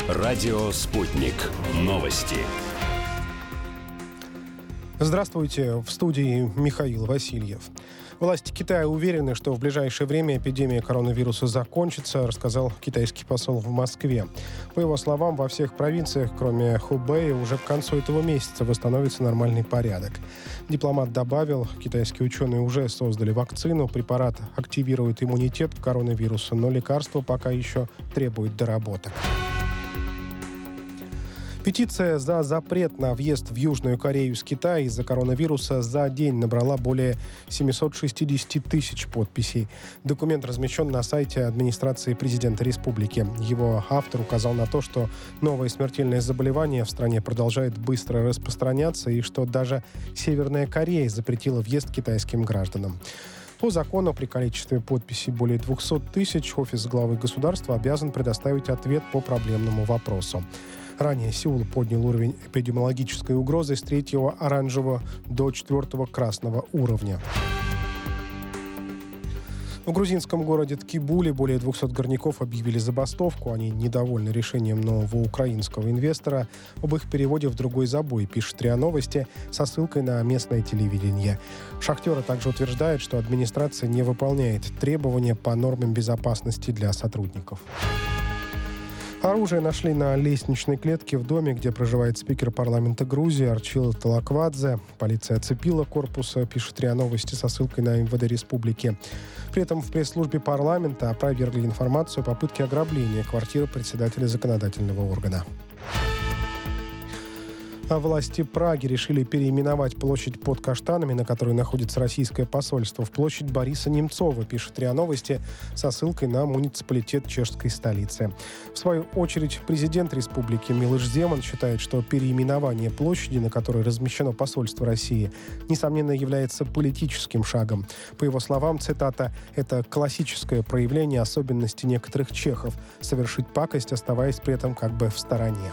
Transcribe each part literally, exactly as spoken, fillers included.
Радио «Спутник». Новости. Здравствуйте, в студии Михаил Васильев. Власти Китая уверены, что в ближайшее время эпидемия коронавируса закончится, рассказал китайский посол в Москве. По его словам, во всех провинциях, кроме Хубэя, уже к концу этого месяца восстановится нормальный порядок. Дипломат добавил, китайские ученые уже создали вакцину, препарат активирует иммунитет к коронавирусу, но лекарство пока еще требует доработок. Петиция за запрет на въезд в Южную Корею с Китая из-за коронавируса за день набрала более семьсот шестьдесят тысяч подписей. Документ размещен на сайте администрации президента республики. Его автор указал на то, что новое смертельное заболевание в стране продолжает быстро распространяться и что даже Северная Корея запретила въезд китайским гражданам. По закону, при количестве подписей более двести тысяч, офис главы государства обязан предоставить ответ по проблемному вопросу. Ранее Сеул поднял уровень эпидемиологической угрозы с третьего оранжевого до четвертого красного уровня. В грузинском городе Ткибуле более двухсот горняков объявили забастовку. Они недовольны решением нового украинского инвестора об их переводе в другой забой, пишет РИА Новости со ссылкой на местное телевидение. Шахтеры также утверждают, что администрация не выполняет требования по нормам безопасности для сотрудников. Оружие нашли на лестничной клетке в доме, где проживает спикер парламента Грузии Арчил Талаквадзе. Полиция оцепила корпус, пишет РИА Новости со ссылкой на эм вэ дэ республики. При этом в пресс-службе парламента опровергли информацию о попытке ограбления квартиры председателя законодательного органа. А власти Праги решили переименовать площадь под Каштанами, на которой находится российское посольство, в площадь Бориса Немцова, пишет РИА Новости со ссылкой на муниципалитет чешской столицы. В свою очередь, президент республики Милош Земан считает, что переименование площади, на которой размещено посольство России, несомненно является политическим шагом. По его словам, цитата, «это классическое проявление особенностей некоторых чехов – совершить пакость, оставаясь при этом как бы в стороне».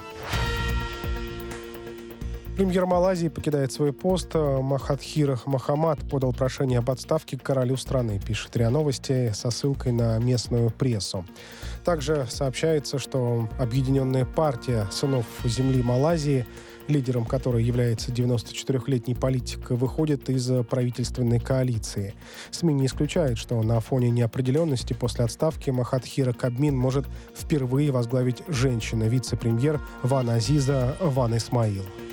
Премьер Малайзии покидает свой пост. Махатхир Мохамад подал прошение об отставке к королю страны, пишет РИА Новости со ссылкой на местную прессу. Также сообщается, что Объединенная партия сынов земли Малайзии, лидером которой является девяносточетырехлетний политик, выходит из правительственной коалиции. СМИ не исключают, что на фоне неопределенности после отставки Махатхира Кабмин может впервые возглавить женщина, вице-премьер Ван Азиза Ван Исмаил.